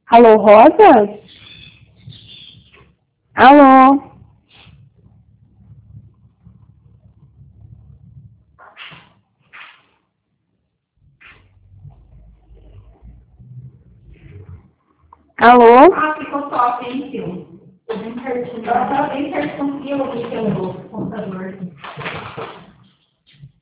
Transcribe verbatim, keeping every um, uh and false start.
Alô, Rosa? Alô? Alô? Ah, ficou top, hein, Sil? Bem pertinho. Ela tá bem pertinho do computador.